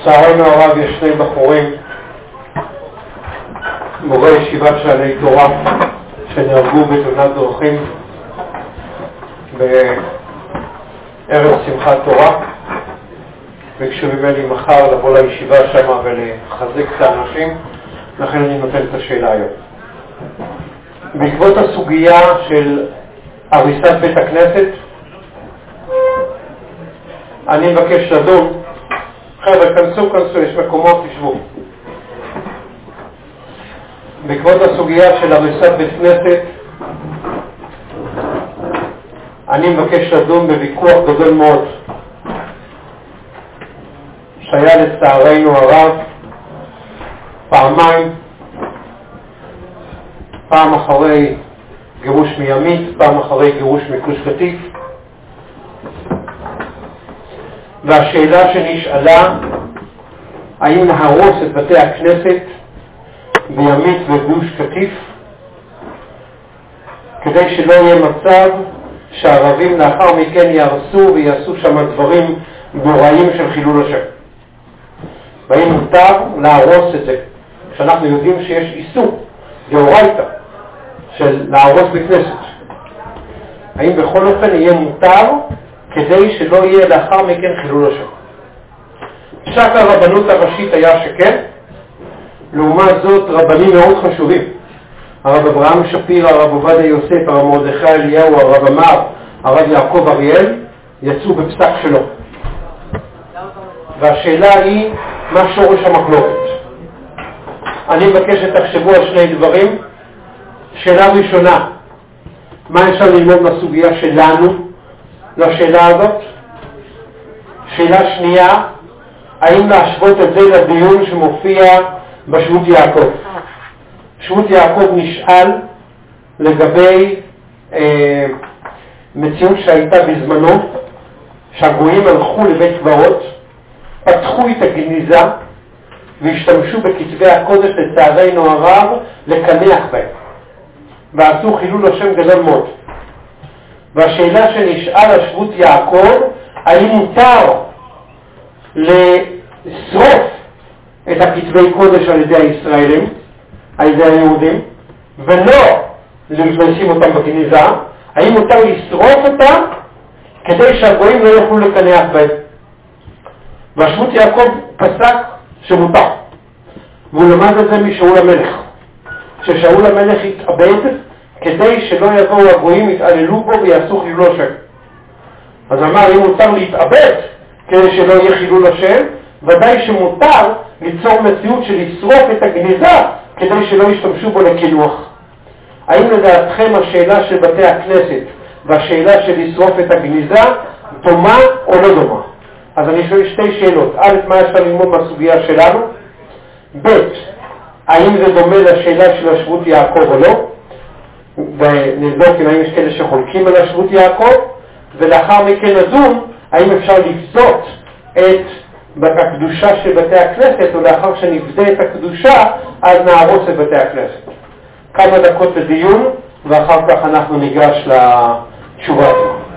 לצערנו הרב יש שני בחורים, מורה ישיבת שעלי תורה, שנהרגו בתאונת דרכים בערב שמחת תורה, ביקשו ממני מחר לבוא לישיבה שם ולחזק את האנשים, לכן אני נותן את השאלה היום. בעקבות הסוגיה של הריסת בית הכנסת, אני מבקש לדון. חבר'ה, כנסו, יש מקומות, תשבו. בעקבות הסוגיה של הריסת בית כנסת, אני מבקש לדון בוויכוח גדול מאוד שהיה לצערנו הרב פעמיים, פעם אחרי גירוש מימית, פעם אחרי גירוש מגוש קטיף, והשאלה שנשאלה, האם להרוס את בתי הכנסת בימית וגוש קטיף כדי שלא יהיה מצב שהערבים לאחר מכן יהרסו ויעשו שם דברים נוראים של חילול השם. והאם מותר להרוס את זה כשאנחנו יודעים שיש איסור דאורייתא של להרוס בכנסת? האם בכל אופן יהיה מותר כדי שלא יהיה לאחר מכן חילול השם? פסק הרבנות הראשית היה שכן. לעומת זאת רבנים מאוד חשובים, הרב אברהם שפיר, הרב עובדיה יוסף, הרב מרדכי אליהו, הרב עמר, הרב יעקב אריאל, יצאו בפסק שלו. והשאלה היא מה שורש המחלוקת. אני מבקש שתחשבו על שני דברים. שאלה ראשונה, מה אפשר ללמוד מהסוגיה שלנו לשאלה הזאת? שאלה שנייה, האם להשוות את זה לדיון שמופיע בשבות יעקב? שבות יעקב נשאל לגבי מציאות שהייתה בזמנו, שהגויים הלכו לבית קברות, פתחו את הגניזה והשתמשו בכתבי הקודש לצערנו הרב לקנח בהם, ועשו חילול השם גדול מאוד. והשאלה שנשאל על שבות יעקב, האם מותר לשרוף את הכתבי קודש על ידי הישראלים, על ידי היהודים, ולא לשים אותם בגניזה? האם מותר לשרוף אותם כדי שהגויים לא יוכלו לקנח בהם? והשבות יעקב פסק שמותר, והוא למד את זה משאול המלך, ששאול המלך התאבד כדי שלא יבואו הגויים, יתעללו בו ויעשו חילול השם. אז אמר, אם מותר להתאבד כדי שלא יהיה חילול השם, ודאי שמותר ליצור מציאות של לשרוף את הגניזה כדי שלא ישתמשו בו לקינוח. האם לדעתכם השאלה של בתי הכנסת והשאלה של לשרוף את הגניזה דומה או לא דומה? אז אני שואל שתי שאלות. א', מה אפשר ללמוד מהסוגיה שלנו? ב', האם זה דומה לשאלה של השבות יעקב או לא? ונבדוק אם האם יש כאלה שחולקים על השבות יעקב, ולאחר מכן נדון האם אפשר לפדות את הקדושה של בתי הכנסת, ולאחר שנפדה את הקדושה אז נהרוס את בתי הכנסת. כמה דקות לדיון ואחר כך אנחנו ניגש לתשובה.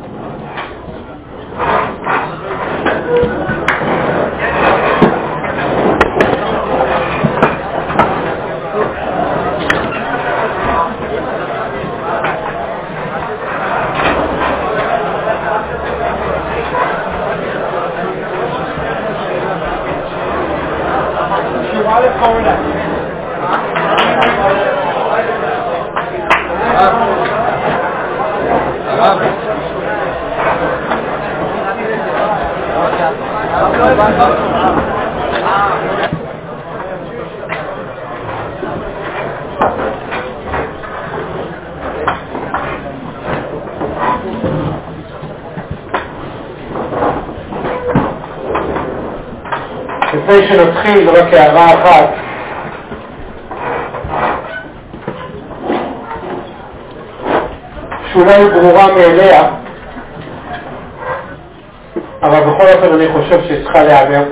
לפני שנתחיל, רק הערה אחת. שאולי ברורה מאליה, אבל בכל אופן אני חושב שצריכה להיאמר.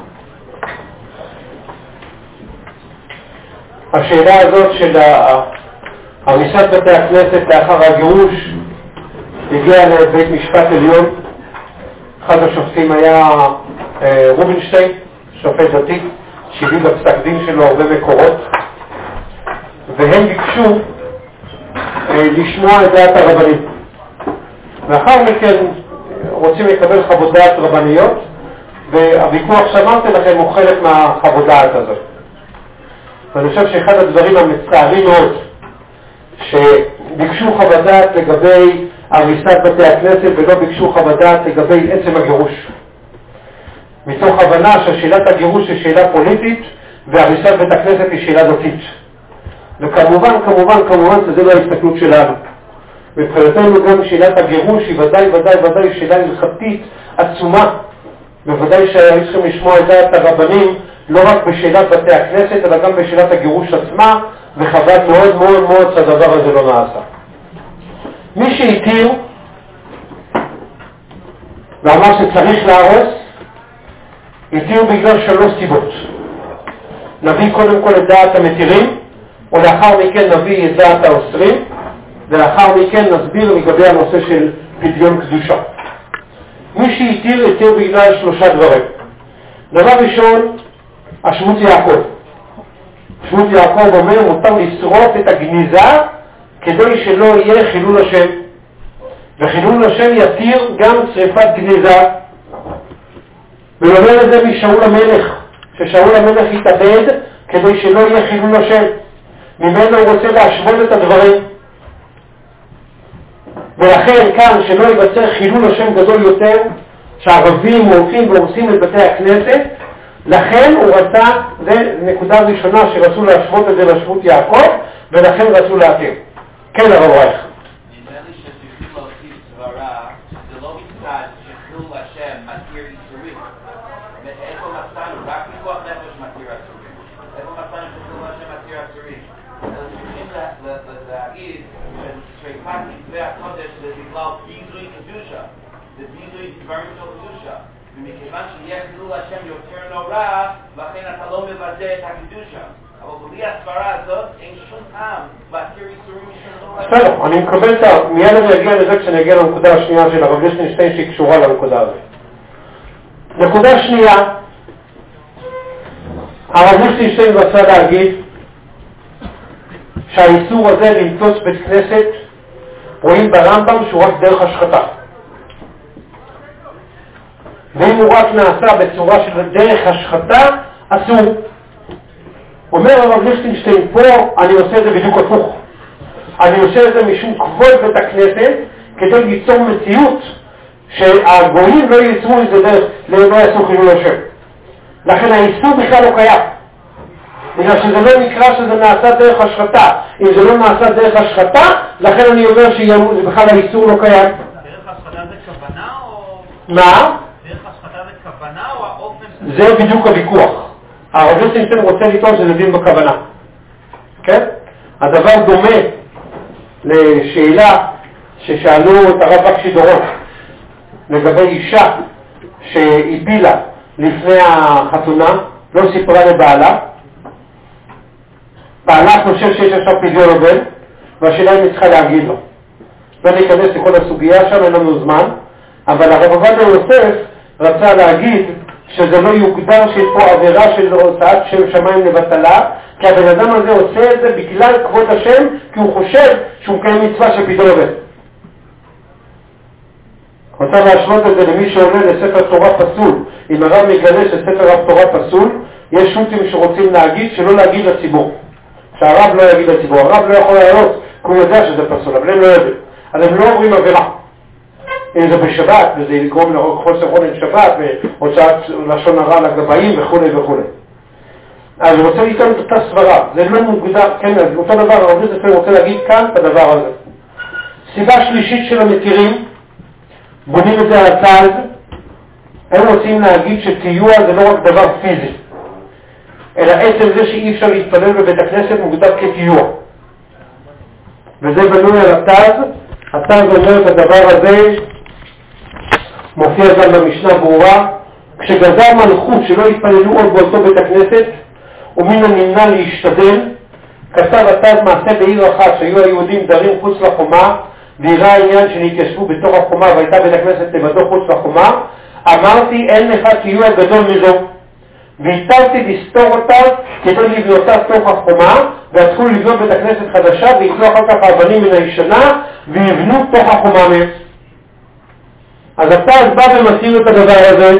השאלה הזאת של הריסת בתי הכנסת לאחר הגירוש הגיעה לבית משפט עליון. אחד השופטים היה רובינשטיין, שופט דתי, שהביא בפסק דין שלו הרבה מקורות, והם ביקשו לשמוע את דעת הרבנים. לאחר מכן רוצים לקבל חוות דעת רבניות, והוויכוח שאמרתי לכם הוא חלק מהחוות דעת הזאת. ואני חושב שאחד הדברים המצערים מאוד, שביקשו חוות דעת לגבי הריסת בתי הכנסת ולא ביקשו חוות דעת לגבי עצם הגירוש. מתוך הבנה ששאלת הגירוש היא שאלה פוליטית והריסת בית הכנסת היא שאלה דתית. וכמובן, שזה לא ההסתכלות שלנו. מבחינתנו גם שאלת הגירוש היא ודאי שאלה הלכתית עצומה. בוודאי שהיו צריכים לשמוע את דעת הרבנים לא רק בשאלת בתי הכנסת אלא גם בשאלת הגירוש עצמה, וחבל מאוד שהדבר הזה לא נעשה. מי שהתיר ואמר שצריך להרוס, התיר בגלל 3 סיבות. נביא קודם כל את דעת המתירים, ולאחר מכן נביא את דעת האוסרים, ולאחר מכן נסביר לגבי הנושא של פדיון קדושה. מי שהתיר בגלל 3 דברים. דבר ראשון, השמות יעקב. שמות יעקב אומר, מותר לשרוף את הגניזה כדי שלא יהיה חילול השם. וחילול השם יתיר גם שריפת גניזה. ולומר את זה משאול המלך, ששאול המלך יתאבד כדי שלא יהיה חילול השם. ממנו הוא רוצה להשוות את הדברים. ולכן כאן שלא ייווצר חילול השם גדול יותר, שהערבים הולכים והורסים את בתי הכנסת, לכן הוא רצה, זה נקודה ראשונה שרצו להשוות את זה לשמות יעקב, ולכן רצו להתיר. כן, הרב רייך. נדמה לי שצריכים להוסיף סברה, שזה לא מצד שחילול השם מתיר איסורים. איפה מצאנו? רק מכוח נפש מתיר איסורים. איפה מצאנו שחילול השם מתיר איסורים? צריכים להגיד ששריפת כתבי הקודש זה בגלל ביזוי קדושה. זה ביזוי דברים של קדושה. ומכיוון שיהיה חילול השם יותר נורא, לכן אתה לא מבזה את הקדושה. אבל בלי הסברה הזאת אין שום טעם להתיר איסורים של נורא. בסדר, אני מקבל את ה... מיד אני אגיע לזה כשאני אגיע לנקודה השנייה של הרב ליכטנשטיין שהיא קשורה לנקודה הזאת. נקודה שנייה, הרב ליכטנשטיין רצה להגיד שהאיסור הזה לנטוץ בית כנסת רואים ברמב"ם שהוא רק דרך השחתה. ואם הוא רק נעשה בצורה של דרך השחתה, אסור. אומר הרב ליכטנשטיין, פה אני עושה את זה בדיוק הפוך. אני עושה את זה משום כבוד בית הכנסת, כדי ליצור מציאות שהגויים לא ייצרו את זה דרך, לא יעשו חילול השם. לכן האיסור בכלל לא קיים. בגלל שזה לא נקרא שזה נעשה דרך השחתה. אם זה לא נעשה דרך השחתה, לכן אני אומר שבכלל האיסור לא קיים. דרך השחתה זה כוונה או... מה? דרך השחתה זה כוונה או האופן... זה בדיוק הוויכוח. הרב ליכטנשטיין רוצה לטעון שזה דין בכוונה. כן? הדבר דומה לשאלה ששאלו את הרב בקשי דורון לגבי אישה שהפילה לפני החתונה, לא סיפרה לבעלה. בעלה חושב שיש עכשיו פדיון הבן, והשאלה אם היא צריכה להגיד לו. ואני אכנס לכל הסוגיה שם, אין לנו זמן, אבל הרב עובדיה יוסף רצה להגיד שזה לא יוגדר שיש פה עבירה של הוצאת שם שמיים לבטלה, כי הבן אדם הזה עושה את זה בגלל כבוד השם, כי הוא חושב שהוא מקיים מצווה של פדיון הבן. רוצה להשוות את זה למי שעולה לספר תורה פסול. אם הרב מגלה שספר תורה פסול, יש שו"תים שרוצים להגיד שלא להגיד לציבור. שהרב לא יגיד לציבור, הרב לא יכול לעלות, כי הוא יודע שזה פסול, אבל הם לא יודעים. אז הם לא עוברים עבירה. אם זה בשבת, וזה יגרום לחוסר עונג שבת, והוצאת לשון הרע לגבאים וכו' וכו'. אז הוא רוצה לטעון את אותה סברה. זה לא מוגדר, כן, אותו דבר, הרב ליכטנשטיין רוצה להגיד כאן את הדבר הזה. סיבה שלישית של המתירים, בונים את זה על הצד, הם רוצים להגיד שטיוע זה לא רק דבר פיזי, אלא עצם זה שאי אפשר להתפלל בבית הכנסת מוגדר כטיוע. וזה בנוי על התז. התז אומר את הדבר הזה, מופיע גם במשנה ברורה, כשגזר מלכות שלא יתפללו עוד באותו בית הכנסת, ומן הנמנע להשתדל, כתב התז מעשה בעיר אחת שהיו היהודים דרים חוץ לחומה, ויראה העניין שנתיישבו בתוך החומה והייתה בית הכנסת לבדו חוץ לחומה, אמרתי אין לך טיוע גדול מזו. והיטבתי לסתור אותה כדי לבנותה תוך החומה, והתחילו לבנות בית הכנסת חדשה, ויתלו אחר כך האבנים מן הישנה, ויבנו תוך החומה מהם. אז אתה אז בא ומסיר את הדבר הזה,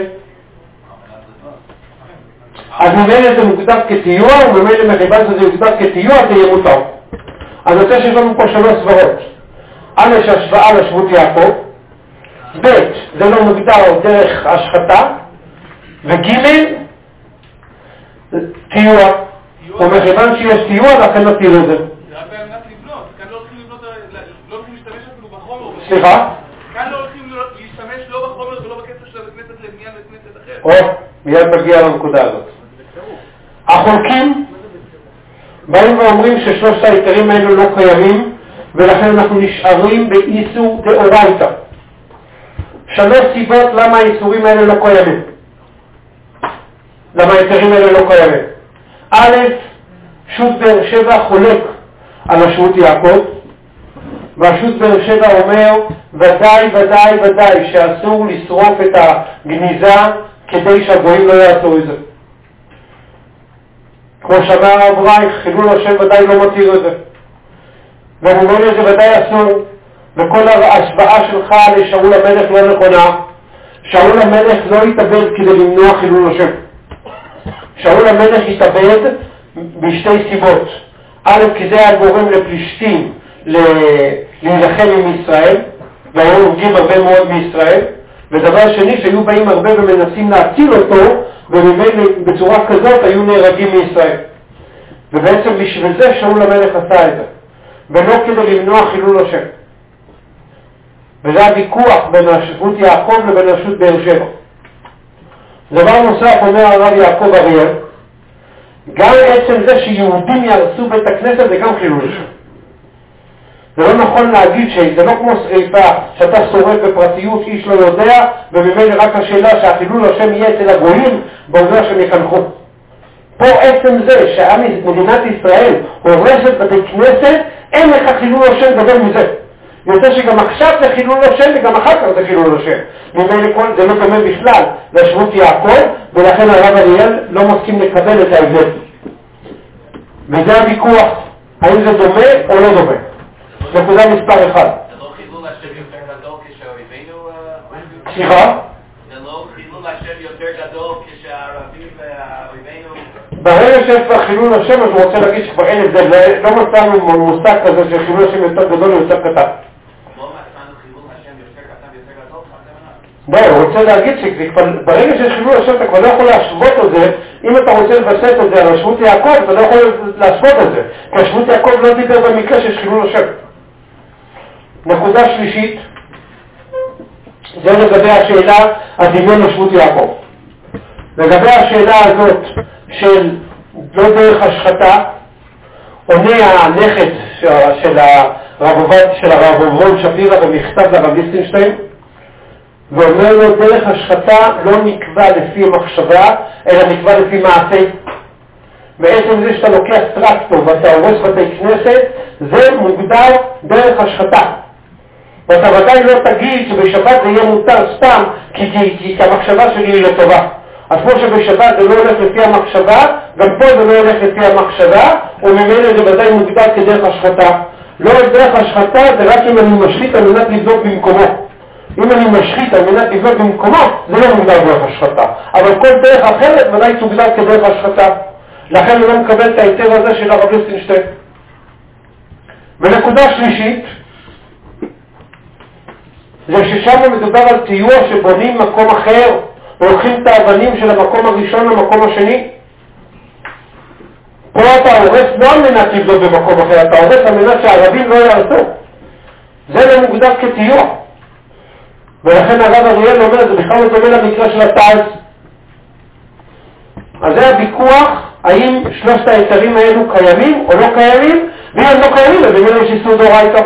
אז ממילא זה מוגדר כטיוע, וממילא מכיוון שזה מוגדר כטיוע, זה יהיה מותר. אז אני רוצה שיש לנו פה 3 סברות. א', השוואה לשבות יעקב, ב', זה לא מוגדר דרך השחתה, וג', טיוע. ומכיוון שיש טיוע, לכן נתיר את זה. זה רק בעמדת לבנות, כאן לא הולכים לבנות, לא הולכים להשתמש אפילו בחומר. סליחה? כאן לא הולכים להשתמש לא בחומר ולא בכסף של הכנסת לבנייה לכנסת אחרת. או, מיד מגיע לנקודה הזאת. החולקים באים ואומרים ששלושת ההיתרים האלו לא קיימים, ולכן אנחנו נשארים באיסור דאורייתא. 3 סיבות למה האיסורים האלה לא קיימים. למה ההיתרים האלה לא קיימים. א', שו"ת באר שבע חולק על השבות יעקב, והשו"ת באר שבע אומר ודאי שאסור לשרוף את הגניזה כדי שהגויים לא יעשו את זה. כמו שאמר הרב רייך, חילול השם ודאי לא מתיר את זה. ומובן לזה ודאי אסור, וכל ההשוואה שלך לשאול המלך לא נכונה. שאול המלך לא התאבד כדי למנוע חילול השם. שאול המלך התאבד בשתי סיבות. א', כי זה היה גורם לפלישתים להילחם עם ישראל, והיו הורגים הרבה מאוד מישראל, ודבר שני, שהיו באים הרבה ומנסים להציל אותו, ובצורה כזאת היו נהרגים מישראל. ובעצם בשביל זה שאול המלך עשה את זה, ולא כדי למנוע חילול השם. וזה הוויכוח בין השבות יעקב לבין השבות באר שבע. דבר נוסף אומר הרב יעקב אריאל, גם עצם זה שיהודים ירסו בית הכנסת זה גם חילול השם. זה לא נכון להגיד שזה לא כמו שריפה שאתה שורף בפרטיות איש לא יודע, וממילא רק השאלה שהחילול השם יהיה אצל הגויים בעובדה שהם יחנכו. פה עצם זה שמדינת ישראל הורסת בתי כנסת, אין לך חילול השם גדול מזה. יוצא שגם עכשיו זה חילול השם וגם אחר כך זה חילול השם. ממילא זה לא דומה בכלל לשבות יעקב, ולכן הרב אריאל לא מסכים לקבל את ההבדל. וזה הוויכוח, האם זה דומה או לא דומה. נקודה מספר 1. זה לא חילול השם יותר גדול כשאויבינו... סליחה? זה לא חילול השם יותר גדול כשהערבים ואויבינו... ברגע שיש כבר חילול השם, אז הוא רוצה להגיד שכבר אין את זה, לא מצאנו מושג כזה שחילול השם יותר גדול או יותר קטן. לא מצאנו חילול השם יותר קטן ויותר גדול? הוא רוצה להגיד שברגע שיש חילול השם אתה כבר לא יכול להשוות את זה. אם אתה רוצה לבסס את זה על השבות יעקב, אתה לא יכול להשוות את זה, כי השבות יעקב לא דיבר במקרה שיש חילול השם. נקודה שלישית, זה לגבי השאלה הדמיון לשבות יעקב. לגבי השאלה הזאת של לא דרך השחתה, עונה הנכד של הרב אברום שפירא במכתב לרב ליכטנשטיין, ואומר לו דרך השחתה לא נקבע לפי מחשבה, אלא נקבע לפי מעשה. בעצם זה שאתה לוקח טרקטור ואתה הורס בתי כנסת, זה מוגדר דרך השחתה. ואתה ודאי לא תגיד שבשבת זה יהיה מותר סתם, כי המחשבה שלי היא לטובה. אז כמו שבשבת זה לא הולך לפי המחשבה, גם פה זה לא הולך לפי המחשבה, וממילא זה ודאי מוגדר כדרך השחתה. לא דרך השחתה זה רק אם אני משחית על מנת לבדוק במקומו. אם אני משחית על מנת לבדוק במקומו, זה לא מוגדר דרך השחתה. אבל כל דרך אחרת ודאי תוגדר כדרך השחתה. לכן אני לא מקבל את ההיתר הזה של הרב ליכטנשטיין. ונקודה שלישית, זה ששם מדובר על טיוח שבונים מקום אחר, ולוקחים את האבנים של המקום הראשון למקום השני. פה אתה הורס לא על מנת לבדוק במקום אחר, אתה הורס על מנת שהערבים לא יעשו. זה לא מוגדר כטיוח. ולכן הרב אריאל אומר, זה בכלל לא דומה למקרה של התעש. אז זה הוויכוח, האם שלושת היתרים האלו קיימים או לא קיימים, ואם הם לא קיימים, אז במילא יש איסור דאורייתא.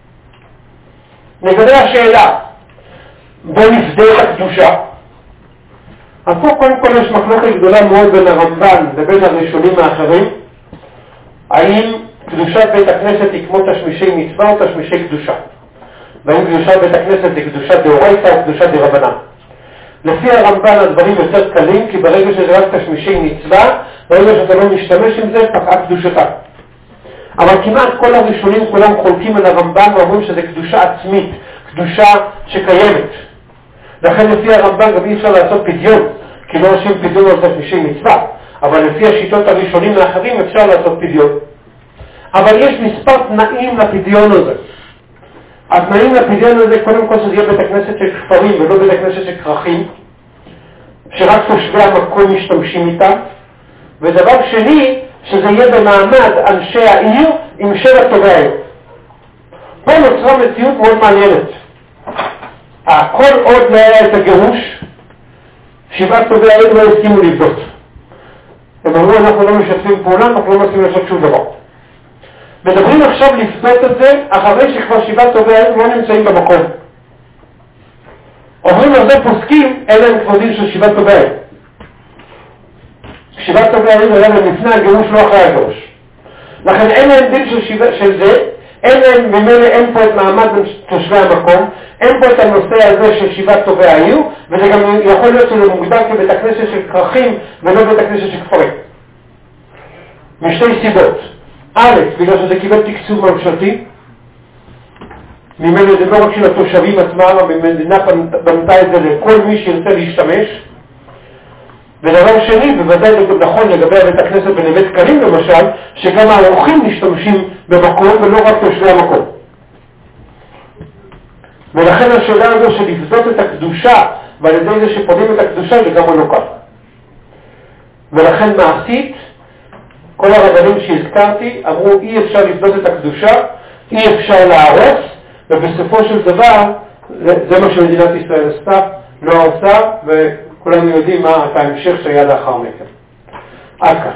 לגבי השאלה, בוא נפדה את הקדושה. אז פה קודם כל יש מחלוקת גדולה מאוד בין הרמב"ן לבין הראשונים האחרים, האם קדושת בית הכנסת היא כמו תשמישי מצווה או תשמישי קדושה. והאם קדושת בית הכנסת היא קדושת דאורייתא או קדושת דרבנן. לפי הרמב"ן הדברים יותר קלים, כי ברגע שזה רק תשמישי מצווה, ברגע שאתה לא משתמש עם זה, פקעה קדושתה. אבל כמעט כל הראשונים כולם חולקים על הרמב"ן ואומרים שזה קדושה עצמית, קדושה שקיימת. לכן לפי הרמב"ן גם אי אפשר לעשות פדיון, כי לא עושים פדיון על תשמישי מצווה, אבל לפי השיטות הראשונים האחרים אפשר לעשות פדיון. אבל יש מספר תנאים לפדיון הזה. התנאים לפדיון הזה, קודם כל שזה יהיה בית הכנסת של כפרים ולא בית הכנסת של כרכים, שרק תושבי המקום משתמשים איתם. ודבר שני, שזה יהיה במעמד אנשי העיר עם שבע טובי העיר. פה נוצרה מציאות מאוד מעניינת. כל עוד לא היה את הגירוש, שבעת טובי העיר לא הסכימו לבדות. הם אמרו, אנחנו לא משתפים פעולה, אנחנו לא מסכימים לעשות שום דבר. מדברים עכשיו לפדות את זה אחרי שכבר שבעת טובי העיר לא נמצאים במקום. אומרים על זה פוסקים, אלה הם כבודים של שבעת טובי העיר. שבעת טובי העיר היה להם לפני הגירוש, לא אחרי הגירוש. לכן אין להם דין של זה, אין להם, ממילא אין פה את מעמד תושבי המקום, אין פה את הנושא הזה של שבעת טובי העיר, וזה גם יכול להיות שזה מוגדר כבית הכנסת של כרכים ולא בית הכנסת של כפרים. משתי סיבות. א', בגלל שזה קיבל תקצוב ממשלתי, ממילא זה לא רק של התושבים עצמם, המדינה בנתה את זה לכל מי שירצה להשתמש. ודבר שני, בוודאי זה נכון לגבי בית הכנסת בנווה דקלים למשל, שגם האורחים משתמשים במקום ולא רק תושבי המקום. ולכן השאלה הזו של לפדות את הקדושה, ועל ידי זה שפודים את הקדושה זה גם לא כך. ולכן מעשית, כל הרבנים שהזכרתי אמרו אי אפשר לפדות את הקדושה, אי אפשר להרוס, ובסופו של דבר זה מה שמדינת ישראל עשתה, לא עושה, וכולנו יודעים מה ההמשך שהיה לאחר מכן. עד כאן.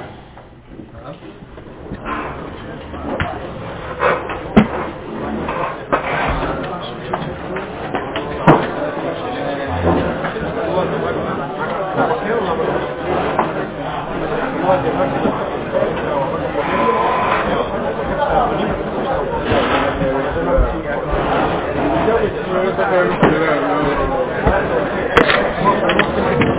Thank you.